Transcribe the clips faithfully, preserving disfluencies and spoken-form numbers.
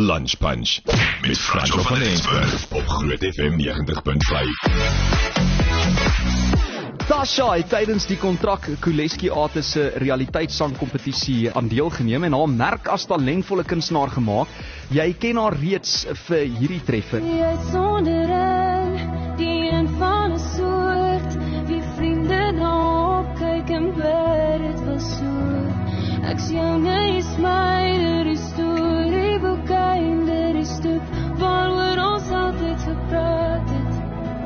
Lunch Punch met Franco van Rensburg op Groot F M negentig punt vyf. Tasha het tydens die kontrak Kuleski Ate se realiteitssangkompetisie aan deelgeneem en haar merk as talentvolle kunstenaar gemaak. Jy ken haar reeds vir hierdie treffer. Jy is sonderig, die een van 'n soort, wie vriende na opkyk en bid het wil soort. Ek's joune, jy's myne, die storieboek einde, die stoep waaroor ons altyd gepraat het.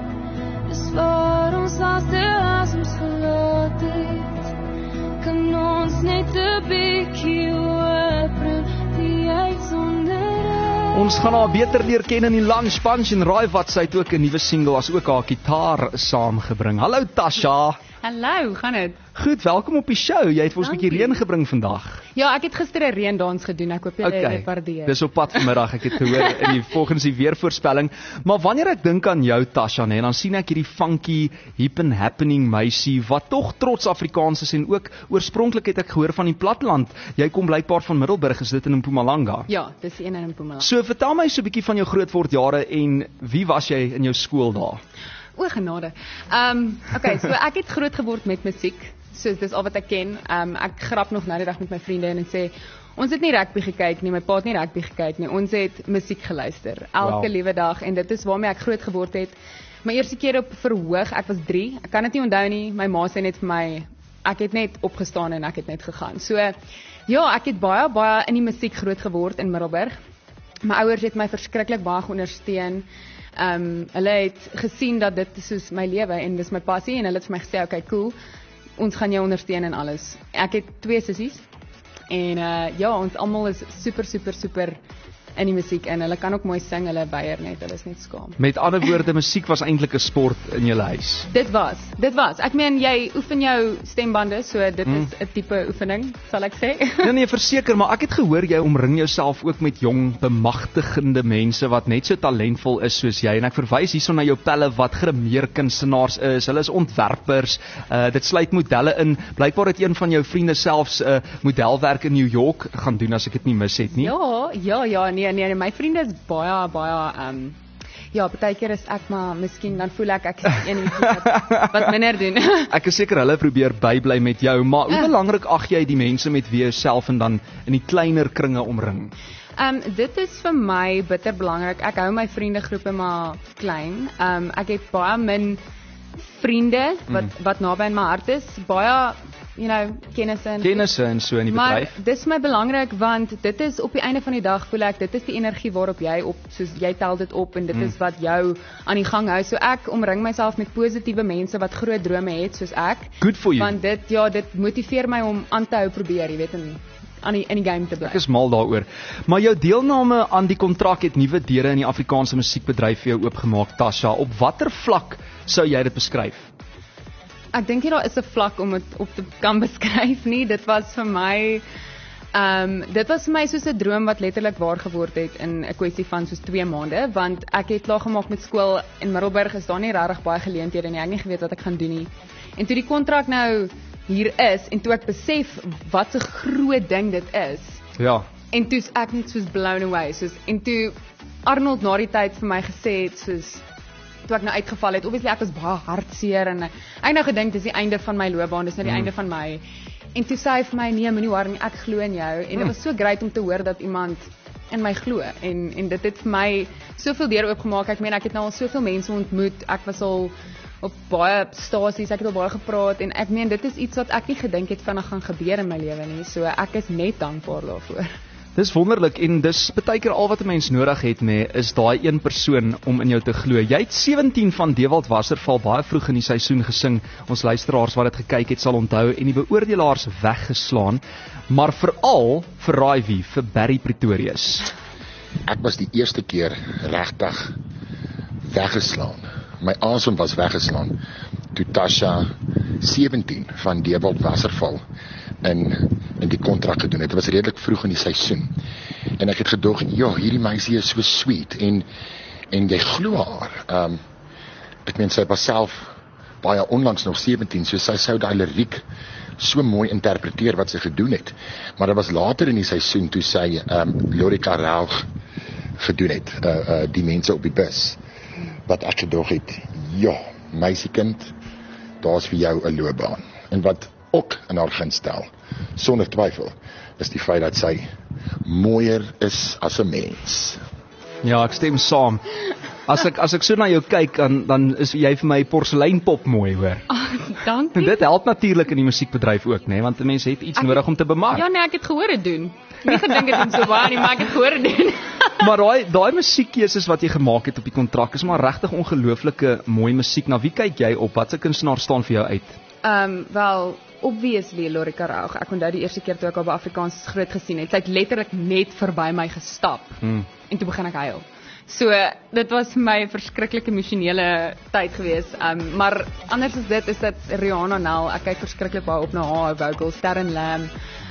Dis waar ons laaste asems gelaat het. Kan ons net 'n bietjie oopbreek die uitsondering. Ons gaan haar beter leer ken in die Lunch Punch en raai wat, sy het ook 'n nuwe single as ook haar gitaar saamgebring. Hallo Tasha. Hallo, hoe gaan dit? Goed, welkom op die show. Jy het vir ons 'n bietjie reën gebring vandag. Ja, ek het gister 'n reendans gedoen. Ek hoop julle Okay, het waardeer. dis op pad vanmiddag, ek het gehoor in die volgens die weervoorspelling. Maar wanneer ek dink aan jou Tasha, nee, dan sien ek hierdie funky, hip and happening meisie wat tog trots Afrikaans is en ook oorspronklik het ek gehoor van die platteland. Jy kom blykbaar van Middelburg, is dit in Mpumalanga? Ja, dis een in Mpumalanga. So vertel my so 'n bietjie van jou grootwordjare en wie was jy in jou skool daar? O, genade. Ehm, um, okay, so ek het groot geword met musiek. So dis al wat ek ken. Ehm um, ek grap nog nou die dag met my vriende en sê ons het nie rugby gekyk nie, my pa het nie rugby gekyk nie. Ons het musiek geluister elke Wow. liewe dag en dit is waarmee ek groot geword het. My eerste keer op verhoog, ek was drie. Ek kan dit nie onthou nie. My ma sê net vir my ek het net opgestaan en ek het net gegaan. So ja, ek het baie baie in die musiek groot geword in Middelburg. My ouers het my verskriklik baie ondersteun. Ehm um, hulle het gesien dat dit soos my lewe en dis my passie en hulle het vir my gesê, okay, cool. Ons gaan jou ondersteun en alles. Ek het twee sissies en uh, ja, ons almal is super super super in die musiek en hulle kan ook mooi sing, hulle weier net, hulle is net skaam. Met ander woorde, musiek was eintlik 'n sport in jou huis. Dit was, dit was. Ek meen jy oefen jou stembande, so dit Mm. is 'n tipe oefening, sal ek sê. Nee nee, verseker, maar ek het gehoor jy omring jouself ook met jong, bemagtigende mense wat net so talentvol is soos jy en ek verwys hierson na jou pelle wat grimeerkunstenaars is. Hulle is ontwerpers. Uh, dit sluit modelle in. Blykbaar het een van jou vriende selfs 'n uh, modelwerk in New York gaan doen as ek dit nie mis het nie. Ja, ja, ja, nee, nee, my vriende is baie baie ehm um, ja, partykeer is ek maar miskien dan voel ek ek is een wat, wat minder doen. Ek is seker hulle probeer bybly met jou, maar hoe belangrik ag jy die mense met wie jy self en dan in die kleiner kringe omring? Ehm um, dit is vir my bitter belangrik. Ek hou my vriendegroepe maar klein. Ehm um, ek het baie min vriende wat mm. wat naby in my hart is. Baie you know, kennisse en Kennisse en so in die maar bedryf. dis my belangrik want dit is op die einde van die dag voel ek dit is die energie waarop jy op soos jy tel dit op en dit mm. is wat jou aan die gang hou. So ek omring myself met positiewe mense wat groot drome het soos ek. Good for you. Want dit ja, dit motiveer my om aan te hou probeer, jy weet, en aan die, in die game te bly. Ek is mal daaroor. Maar jou deelname aan die kontrak het nuwe deure in die Afrikaanse musiekbedryf vir jou oopgemaak, Tasha. Op watter vlak sou jy dit beskryf? Ek dink nie daar is 'n vlak om dit op te kan beskryf nie. Dit was vir my ehm um, dit was vir my soos 'n droom wat letterlik waar geword het in 'n kwessie van soos twee maande, want ek het klaar gemaak met skool in Middelburg, is daar nie regtig baie geleenthede nie. Ek het nie geweet wat ek gaan doen nie. En toe die kontrak nou hier is en toe ek besef wat 'n groot ding dit is. Ja. En toe's ek net soos blown away, soos en toe Arnold na die tyd vir my gesê het soos toe ek nou uitgeval het, obviously ek was baie hartseer en ek het nou gedink dis die einde van my loopbaan, dis nou die mm. einde van my. En toe sê hy vir my, nee, moenie worry nie, ek glo in jou. En dit mm. was so great om te hoor dat iemand in my glo en en dit het vir my soveel deur oopgemaak. Ek meen ek het nou al soveel mense ontmoet. Ek was al op baie stasies, ek het al baie gepraat en ek meen dit is iets wat ek nie gedink het van gaan gebeur in my lewe nie. So ek is net dankbaar daarvoor. Dis wonderlik en dis baie keer al wat 'n mens nodig het, nee, is daai een persoon om in jou te glo. Jy het sewentien van Dewald Wasserval baie vroeg in die seisoen gesing. Ons luisteraars wat dit gekyk het sal onthou en die beoordelaars weggeslaan, maar veral vir raai wie, vir Barry Pretorius. Ek was die eerste keer regtig weggeslaan. My asem was weggeslaan toe Tasha sewentien van Dewald Wasserval in in die kontrak gedoen het. Dit was redelik vroeg in die seisoen. En ek het gedog, ja, hierdie meisie is so sweet en en jy glo haar. Ehm um, ek meen sy was self baie onlangs nog sewentien, so sy sou daai liriek so mooi interpreteer wat sy gedoen het. Maar dit was later in die seisoen toe sy ehm um, Lorika Raug gedoen het, uh, uh, die mense op die bus, wat ek gedog het, ja, meisiekind, daar's vir jou 'n loopbaan. En wat ook in haar gunst stel, sonder twyfel, is die feit dat sy mooier is as 'n mens. Ja, ek stem saam. As ek as ek so na jou kyk, dan dan is jy vir my porseleinpop mooi, hoor. Oh, dankie. En dit help natuurlik in die musiekbedryf ook, nê, want 'n mens het iets Ek nodig het, om te bemark. Ja nee, ek het gehoor dit doen. Nie gedink het om so baie nie, maar ek het gehoor dit doen. Maar daai daai musiekkeuses wat jy gemaak het op die kontrak is maar regtig ongelooflike mooi musiek. Na wie kyk jy op? Watse kunstenaar staan vir jou uit? Ehm um, wel, obviously Lorika Raug. Ek onthou die eerste keer toe ek haar by Afrikaans groot gesien het. Sy het letterlik net verby my gestap. Hmm. En toe begin ek huil. So dit was vir my 'n verskriklike emosionele tyd gewees. Um, maar anders as dit is dit Rihanna Nel. Ek kyk verskriklik baie op na haar vocals, Sterren Lam.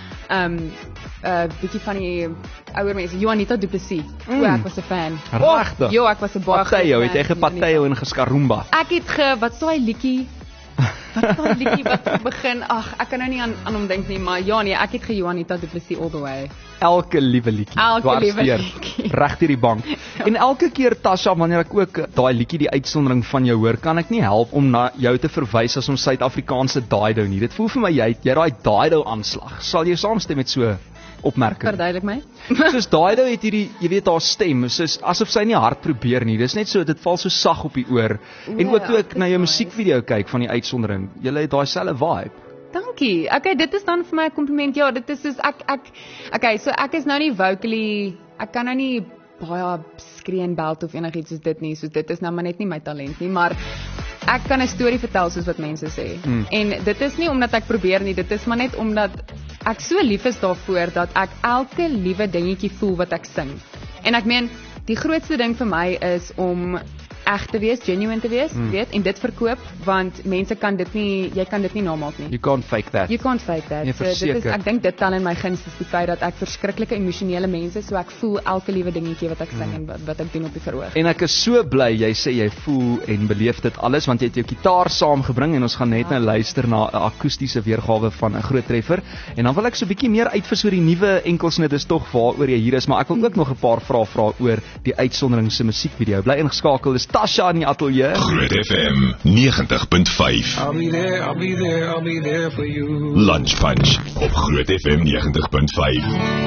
Um uh bietjie van die ouer mense, Juanita Du Plessis. Mm. O, ek was 'n fan. Regtig? Jo, ek was 'n baie Pateo, het jy gepateo en geskarumba? Ek het ge wat sou hy liedjie Wat is daai liedjie wat begin? Ag, ek kan nou nie aan aan hom dink nie, maar ja nee, ek het ge-Juanita Du Plessis all the way. Elke liewe liedjie. Elke liewe liedjie. Reg deur die bank. Ja. En elke keer Tasha, wanneer ek ook daai liedjie die uitsondering van jou hoor, kan ek nie help om na jou te verwys as ons Suid-Afrikaanse Dido nie. Dit voel vir my jy het jy daai Dido aanslag. Sal jy saamstem met so opmerking? Verduidelik my. Soos Dido het hierdie, jy weet haar stem, soos asof sy nie hard probeer nie. Dis net so, dit val so sag op die oor. En Ja, ook toe ek dis na jou nice. musiekvideo kyk van die uitsondering, jy het daai selfe vibe. Dankie. Okay, dit is dan vir my 'n kompliment. Ja, dit is soos ek ek okay, so ek is nou nie vocally, ek kan nou nie baie skree en belt of enigiets soos dit nie. So dit is nou maar net nie my talent nie, maar ek kan 'n storie vertel soos wat mense sê. Mm. En dit is nie omdat ek probeer nie, dit is maar net omdat ek so lief is daarvoor dat ek elke liewe dingetjie voel wat ek sing. En ek meen, die grootste ding vir my is om eg te wees, genuine te wees, mm. weet, en dit verkoop, want mense kan dit nie, jy kan dit nie namaak nie. You can't fake that. You can't fake that. Nee, so dit is, verseker. ek dink dit tel in my guns is die feit dat ek verskriklike emosionele mense, so ek voel elke liewe dingetjie wat ek sing en wat, wat ek doen op die verhoog. En ek is so bly jy sê jy voel en beleef dit alles want jy het jou gitaar saamgebring en ons gaan net nou luister na 'n akoestiese weergawe van 'n groot treffer. En dan wil ek so 'n bietjie meer uitvis oor die nuwe enkelsnit is tog waaroor jy hier is, maar ek wil ook nog 'n paar vrae vra oor die uitsondering se musiekvideo. Bly ingeskakel, dis Tasha in die ateljee. Groot F M negentig punt vyf. I'll be there, I'll be there, I'll be there for you. Lunch Punch op Groot F M negentig punt vyf.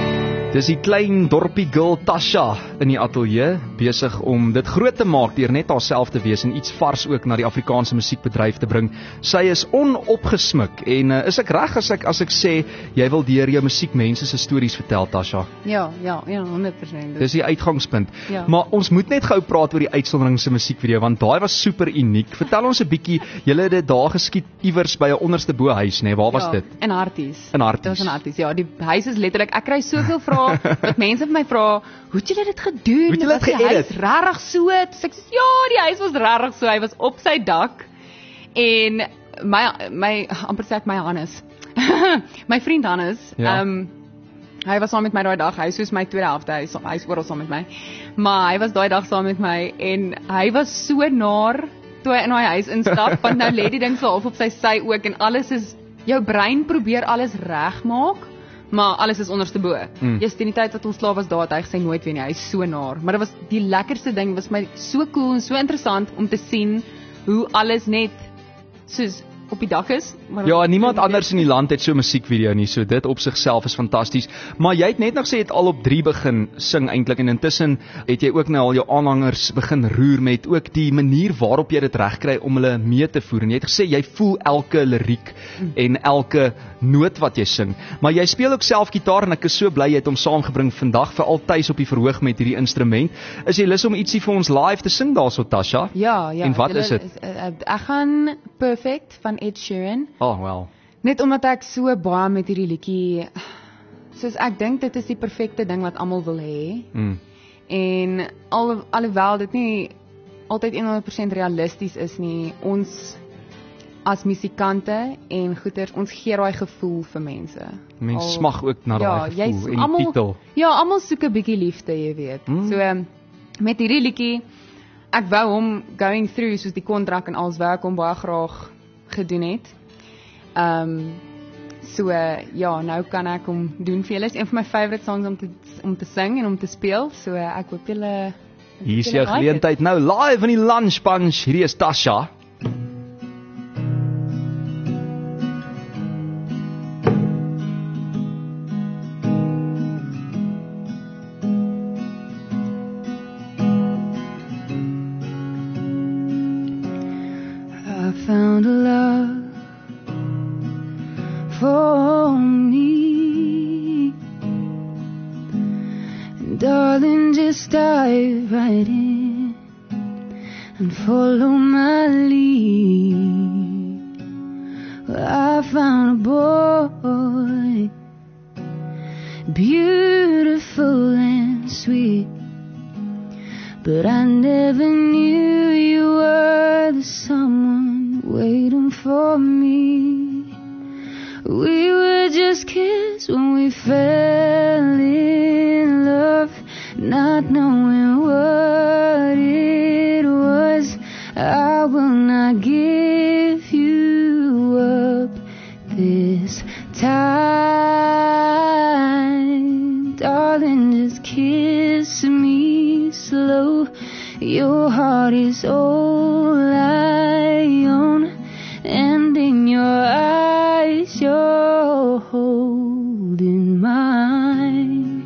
Dis die klein dorpie girl Tasha in die ateljee besig om dit groot te maak deur net haarself te wees en iets vars ook na die Afrikaanse musiekbedryf te bring. Sy is onopgesmik en uh, is ek reg as ek as ek sê jy wil deur jou musiek mense se stories vertel, Tasha? Ja, ja, ja, honderd persent. Dis die uitgangspunt. Ja. Maar ons moet net gou praat oor die uitsondering se musiekvideo want daai was super uniek. Vertel ons 'n bietjie, julle het dit daar geskiet iewers by 'n onderste bo huis, nê? Nee, waar was ja, dit? In Harties. In Harties. Dit was in Harties. Ja, die huis is letterlik, ek kry soveel vrae dat mense vir my vra, hoe het julle dit gedoen? Hoe het julle Was dit die huis geëdit? regtig so? Toe sê ek, ja, die huis was regtig so. Hy was op sy dak en my my amper sê ek my Hannes. my vriend Hannes, ehm Ja. um, hy was saam met my daai dag. Hy is soos my tweede helfte. Hy is hy is oral saam met my. Maar hy was daai dag saam met my en hy was so naar toe hy in daai huis instap, want nou lê die ding so half op sy sy ook en alles is, jou brein probeer alles regmaak, maar alles is onderste bo. Mm. Eers teen die tyd wat ons slaap was daar, het hy gesê nooit weer nie, hy is so naar. Maar dit was die lekkerste ding, was my so cool en so interessant om te sien hoe alles net soos op die dak is. Maar Ja, niemand anders in die land het so 'n musiekvideo nie, so dit op sigself is fantasties. Maar jy het net nog sê jy het al op drie begin sing eintlik en intussen het jy ook nou al jou aanhangers begin roer met ook die manier waarop jy dit regkry om hulle mee te voer. En jy het gesê jy voel elke liriek en elke noot wat jy sing. Maar jy speel ook self gitaar en ek is so bly jy het hom saamgebring vandag vir altyd op die verhoog met hierdie instrument. Is jy lus om ietsie vir ons live te sing daarso, Tasha? Ja, ja. En wat julle is dit? uh, uh, Ek gaan Perfect van Ed Sheeran. Oh, wel. Net omdat ek so baie met hierdie liedjie, soos ek dink dit is die perfekte ding wat almal wil hê. Mm. En al alhoewel dit nie altyd honderd persent realisties is nie, ons as musikante en goeters, ons gee daai gevoel vir mense. Mens Al- smag ook na daai ja, gevoel jy's en die almal- titel. Ja, almal soek 'n bietjie liefde, jy weet. Mm. So um, met hierdie liedjie, ek wou hom going through soos die kontrak en alles wou ek hom baie graag gedoen het. Ehm um, So uh, ja, nou kan ek hom doen vir julle. Is een van my favourite songs om te om te sing en om te speel. So uh, ek hoop julle Hier is jou geleentheid nou live in die Lunch Bunch. Hierdie is Tasha. I found a love for me, and darling, just dive right in and follow my lead. Well, I found a boy, beautiful and sweet, but I never knew you were the someone waiting for me. We were just kids when we fell in love, not knowing what it was. I will not give you up this time. Darling, just kiss me slow. Your heart is all I own, and in your eyes you're holding mine.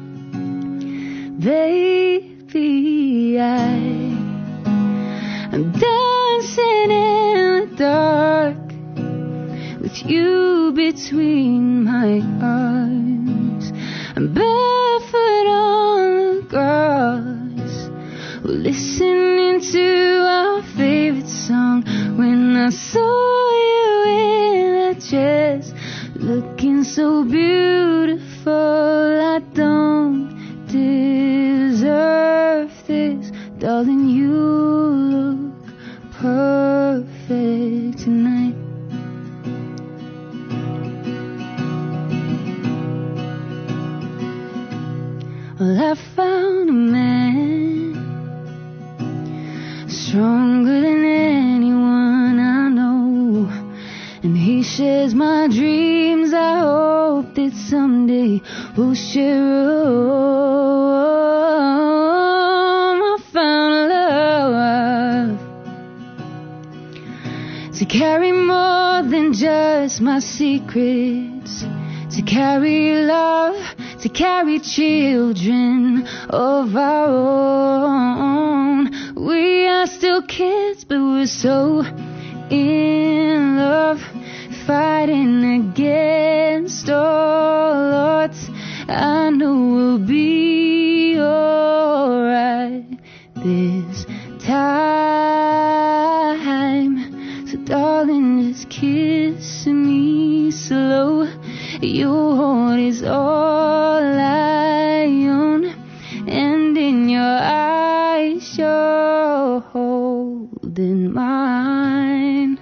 Baby, I am dancing in the dark with you between my arms. I'm barefoot on the grass, listening to our favorite song. When I saw you in that dress, looking so beautiful, I don't deserve this. Darling, you look perfect tonight. Well, I found a man stronger than anyone I know, and he shares my dreams. I hope that someday we'll share a home. I found love to carry more than just my secrets, to carry love, to carry children of our own. We are still kids, but we're so in love, fighting against all odds. I know we'll be alright this time. So darling, just kiss me slow. Your heart is all I own, and in your eyes you're holding mine.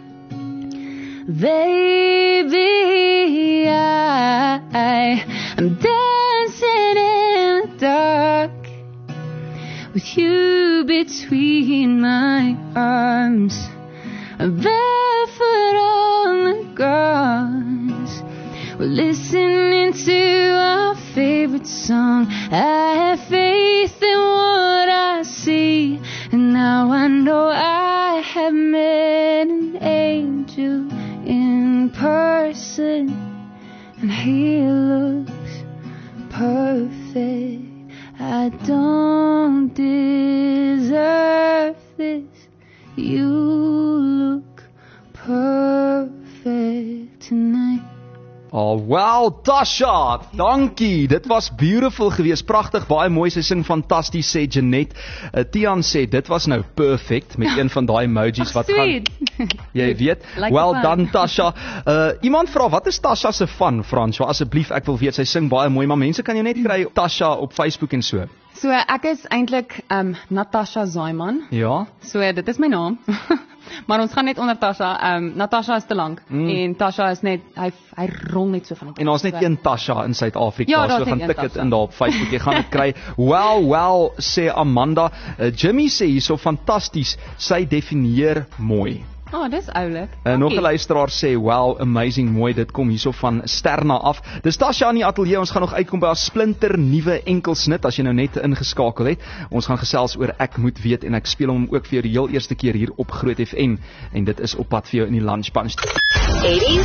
Baby, I, I am dancing in the dark with you between my arms. I'm barefoot on the grass, we're listening to our favorite song. I have faith in what I see, and now I know I have met an angel in person, and he looks perfect. I don't deserve this. You look perfect tonight. Oh, well, Tasha, dankie. Dit was beautiful geweest, pragtig, baie mooi. Sy sing fantasties, sê Jeanette. Uh, Tian sê dit was nou perfect met een van daai emojis wat gaan. Jy weet. Like well fun. done, Tasha. Uh, iemand vra wat is Tasha se van, Franswa? Asseblief, ek wil weet. Sy sing baie mooi, maar mense kan jou net kry Tasha op Facebook en so. So ek is eintlik um, Natasha Zaiman. Ja. So dit is my naam. Maar ons gaan net onder Tasha. Um, Natasha is te lank mm. en Tasha is net hy hy rol net so van. En ons net een Tasha in Suid-Afrika, ja, so gaan tik dit in daar op Facebook, jy gaan dit kry. Well, well, sê Amanda. Uh, Jimmy sê hierso fantasties, sy definieer mooi. Oh, dis oulik. Uh, nog 'n luisteraar sê, wow, amazing, mooi, dit kom hierso van Sterna af. Dis Tasha in die ateljee, ons gaan nog uitkom by 'n splinter nuwe enkelsnit, as jy nou net ingeskakel het. Ons gaan gesels oor Ek Moet Weet, en ek speel hom ook vir jou die heel eerste keer hier op Groot F M, en dit is op pad vir jou in die lunch bunch. eighties,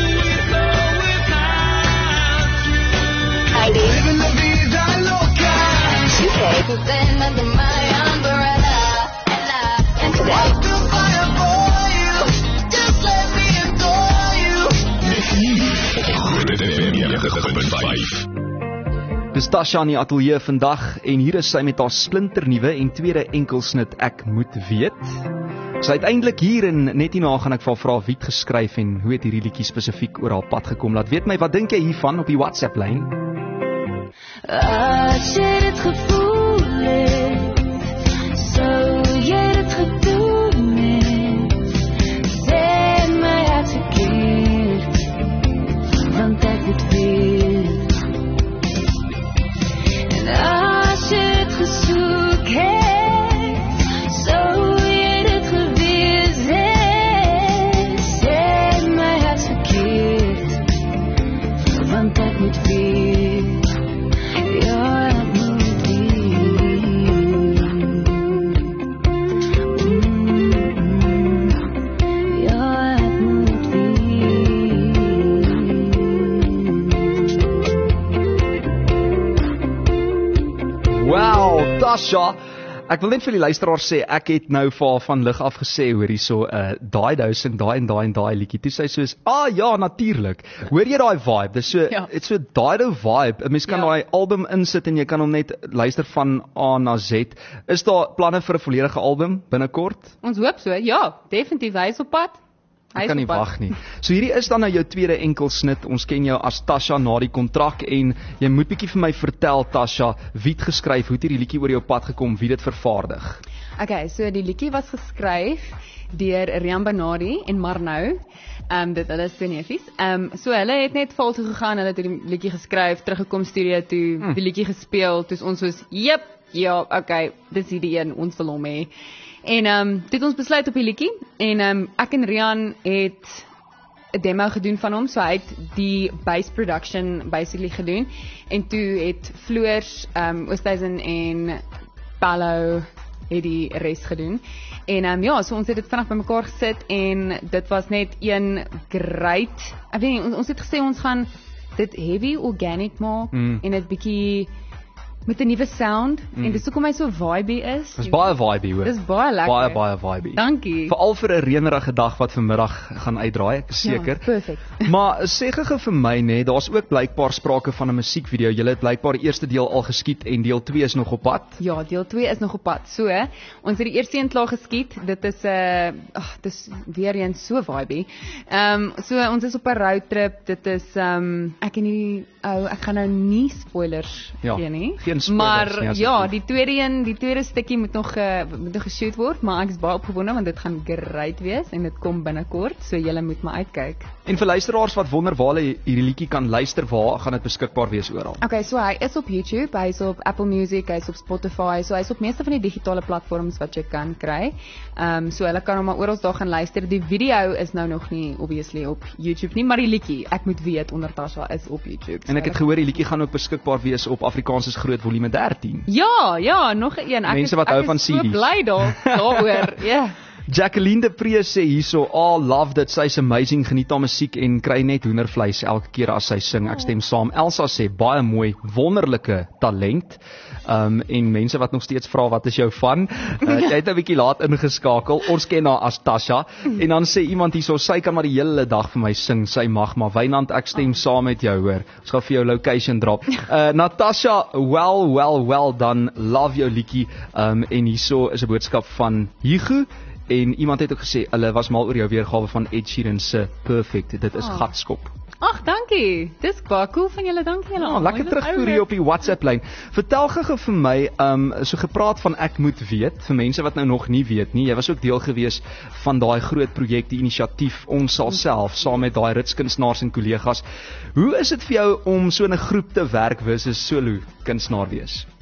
nineties, two K, and today. Groot F M negentig punt vyf. Dis Tasha in die ateljee vandag, en hier is sy met haar splinternuwe en tweede enkelsnit Ek Moet Weet. Sy het eintlik hier, en net hierna gaan ek vir haar vra wie het geskryf en hoe het hierdie liedjie spesifiek oor haar pad gekom. Laat weet my, wat dink jy hiervan op die WhatsApp lyn? As jy dit gevoel het, sou jy dit gedoen het, sê my het verkeerd, want ek moet weet. En as jy dit gesoek het, sou jy dit gewees het, sê my het verkeerd, want ek moet weet. Ja, ek moet weet. Mm, ja, ek moet weet. Wow, Tasha, ek wil net vir die luisteraar sê, ek het nou vir haar van lig af gesê, hoor hierso, uh, daai dou sing daai en daai en daai liedjie. Toe sy soos, ah ja, natuurlik. Hoor jy daai vibe? Dis so, Ja. it's so daai dou vibe. 'n Mens kan Ja. daai album insit en jy kan hom net luister van A na Z. Is daar planne vir 'n volledige album binnekort? Ons hoop so, ja, definitief, hy is op pad. Hy Ek is kan nie op pad. wag nie. So hierdie is dan nou jou tweede enkelsnit. Ons ken jou as Tasha na die kontrak, en jy moet bietjie vir my vertel, Tasha, wie het geskryf, hoe het hierdie liedjie oor jou pad gekom, wie dit vervaardig? Okay, so die liedjie was geskryf deur Rian Benardi en Marnou. Ehm um, dit hulle is twee neefies. Ehm um, so hulle het net vol toe gegaan, hulle het die liedjie geskryf, teruggekom studio toe, Hmm. die liedjie gespeel, toe is ons soos, "Jep, ja, okay, dis hierdie een, ons wil hom hê." En ehm um, toe het ons besluit op die liedjie, en ehm um, ek en Rian het 'n demo gedoen van hom, so hy het die bass production basically gedoen, en toe het Floors, ehm um, Oosthuizen en Pallo het die res gedoen. En um, ja, so ons het dit vinnig bymekaar gesit, en dit was net een great, ek weet nie, ons, ons het gesê ons gaan dit heavy organic maak, Mm. en dit bietjie met 'n nuwe sound, Mm. en dis hoekom hy so vibey is. Dis baie vibey, hoor. Dis baie lekker. Baie, baie vibey. Dankie. Veral vir 'n reënerige dag wat vanmiddag gaan uitdraai, ek is seker. Ja, perfect. Maar sê gou vir my, nê, daar's ook blykbaar sprake van 'n musiekvideo. Julle het blykbaar die eerste deel al geskiet en deel twee is nog op pad. Ja, deel twee is nog op pad. So, ons het die eerste een klaar geskiet. Dit is 'n uh, ag, dis weer eens so vibey. Ehm um, so ons is op 'n roadtrip. Dit is ehm um, ek en die ou, ek gaan nou nie spoilers Ja, gee nie. geen spoilers maar nie, asseblief. ja, die tweede een, die tweede stukkie moet nog uh, moet nog geshoot word, maar ek is baie opgewonde want dit gaan great wees en dit kom binnekort, so julle moet maar uitkyk. En vir luisteraars wat wonder waar hulle hierdie liedjie kan luister, waar gaan dit beskikbaar wees oral? Okay, so hy is op YouTube, hy is op Apple Music, hy is op Spotify, so hy is op meeste van die digitale platforms wat jy kan kry. Ehm um, so hulle kan hom maar oral daar gaan luister. Die video is nou nog nie obviously op YouTube nie, maar die liedjie, Ek Moet Weet onder Tasha is op YouTube. En ek het gehoor die liedjie gaan ook beskikbaar wees op Afrikaans is Groot volume dertien. Ja, ja, nog een. Ek Mense is, wat hou ek van is so C D's. bly daar daaroor. Ja. Jacqueline de Pre sê hierso, "Ah, love dit, sy's amazing, geniet haar musiek en kry net hoendervleis elke keer as sy sing." Ek stem saam. Elsa sê baie mooi, wonderlike talent. Um en mense wat nog steeds vra wat is jou van? Uh, jy het 'n bietjie laat ingeskakel. Ons ken haar as Tasha. En dan sê iemand hierso, "Sy kan maar die hele dag vir my sing, sy mag maar." Wynand, ek stem saam met jou, hoor. Ons gaan vir jou location drop. Uh Natasha, well, well, well done. Love jou liedjie. Um en hierso is 'n boodskap van Hugo. En iemand het ook gesê, hulle was mal oor jou weergawe van Ed Sheeran se Perfect. Dit is Oh. gatskop. Ag, dankie. Dis baie cool van julle. Dankie julle. Ja, almal. lekker Dis terugvoer oulik. hier op die WhatsApp lyn. Vertel gou vir my, um so gepraat van Ek Moet Weet, vir mense wat nou nog nie weet nie. Jy was ook deel gewees van daai groot projek, die inisiatief Ons Sal Self, saam met daai ritskunstenaars en kollegas. Hoe is dit vir jou om so in 'n groep te werk versus solo kunstenaar wees?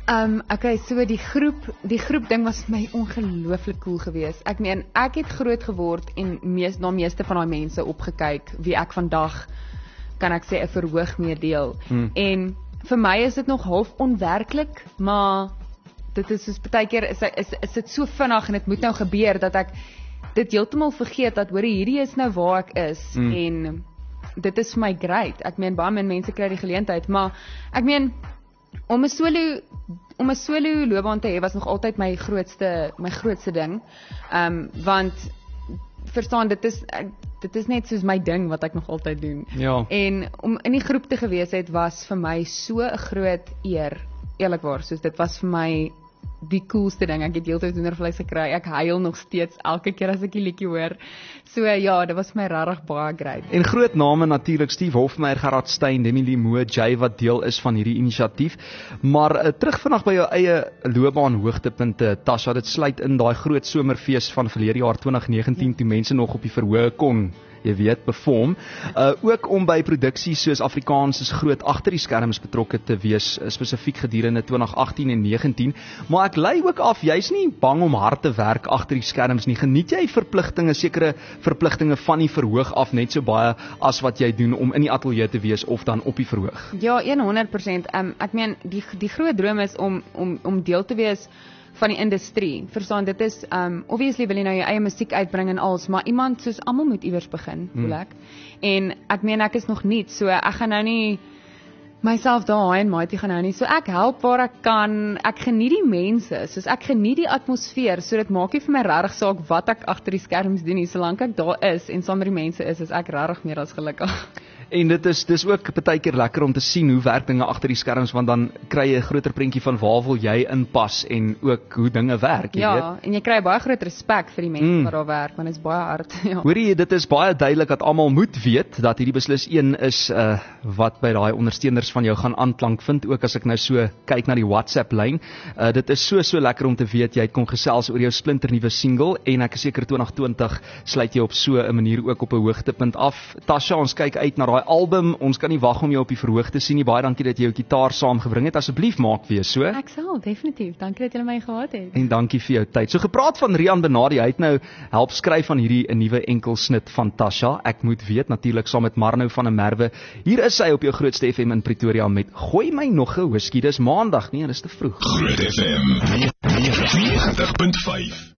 Um, okay, so die groep, die groep ding was vir my ongelooflik cool geweest. Ek meen, ek het groot geword en mees, na meeste van daai mense opgekyk wie ek vandag, kan ek sê, 'n verhoog mee deel. Hmm. En vir my is dit nog half onwerklik, maar dit is soos baie keer is, is, is dit so vinnig en dit moet nou gebeur dat ek dit heeltemal vergeet dat hoor hierdie is nou waar ek is hmm. en dit is vir my great. Ek meen baie min mense kry die geleentheid, maar ek meen om 'n solo om 'n solo loopbaan te hê was nog altyd my grootste my grootste ding. Ehm um, want verstaan dit is dit is net soos my ding wat ek nog altyd doen. Ja. En om in die groep te gewees het was vir my so 'n groot eer. Eerlikwaar, soos dit was vir my die coolste ding. Ek het heeltyd hoendervleis gekry. Ek huil nog steeds elke keer as ek die liedjie hoor. So ja, dit was my regtig baie great. En groot name natuurlik Steve Hofmeyer, Gerard Steyn, Demi Lee Moore, Jay wat deel is van hierdie inisiatief. Maar uh, terug vandag by jou eie loopbaan hoogtepunte, Tasha, dit sluit in daai groot somerfees van verlede jaar twintig negentien toe mense nog op die verhoog kon jy weet, perform. Uh, ook om by produksies soos Afrikaans is groot agter die skerms betrokke te wees, uh, spesifiek gedurende twintig agttien en negentien. Maar ek lei ook af, jy's nie bang om hard te werk agter die skerms nie. Geniet jy verpligtinge, sekere verpligtinge van die verhoog af net so baie as wat jy doen om in die ateljee te wees of dan op die verhoog? Ja, honderd persent. Um, ek meen, die, die groot droom is om, om, om deel te wees van die industrie. Verstaan, dit is, um, obviously wil jy nou jou eie musiek uitbring en alles, maar iemand soos almal moet iewers begin, voel ek. Hmm. En ek meen, ek is nog niet, so ek gaan nou nie myself daar en maaitie gaan nou nie, so ek help waar ek kan, ek geniet die mense, soos ek geniet die atmosfeer, so dit maak nie vir my regtig saak wat ek agter die skerms doen nie, solank ek daar is en saam met die mense is, is ek regtig meer as gelukkig. En dit is dis ook baie keer lekker om te sien hoe werk dinge agter die skerms, want dan kry jy 'n groter prentjie van waar wil jy inpas en ook hoe dinge werk, jy ja, weet. Ja, en jy kry baie groot respek vir die mense mm. wat daar werk, want dit is baie hard. Ja. Hoor jy, dit is baie duidelik dat almal moet weet dat hierdie beslis een is uh, wat by daai ondersteuners van jou gaan aanklank vind, ook as ek nou so kyk na die WhatsApp lyn. Uh, dit is so so lekker om te weet jy het kom gesels oor jou splinternuwe single en ek is seker twintig twintig sluit jy op so 'n manier ook op 'n hoogtepunt af. Tasha, ons kyk uit na daai album, ons kan nie wag om jou op die verhoog te sien nie. Baie dankie dat jy jou gitaar saamgebring het. Asseblief maak weer so. Ek sal, definitief. Dankie dat jy my gehad het. En dankie vir jou tyd. So gepraat van Rian Benadi, hy het nou help skryf van hierdie 'n nuwe enkelsnit van Tasha. Ek moet weet natuurlik saam met Marno van der Merwe. Hier is sy op jou grootste F M in Pretoria met Gooi my nog 'n whisky. Dis Maandag, nee, dis te vroeg. Groot F M negentig punt vyf